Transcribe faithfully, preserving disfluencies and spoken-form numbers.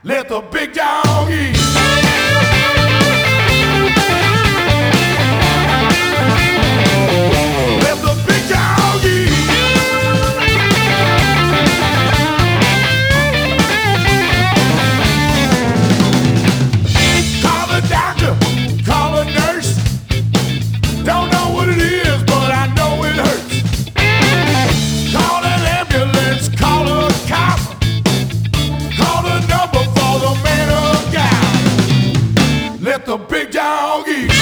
Let the big dog eat. Let the big dog eat. Call the doctor, call a nurse. Don't know what it is, but I know it hurts. Call an ambulance, call a cop. Call the number for the man or guy. Let the big dog eat.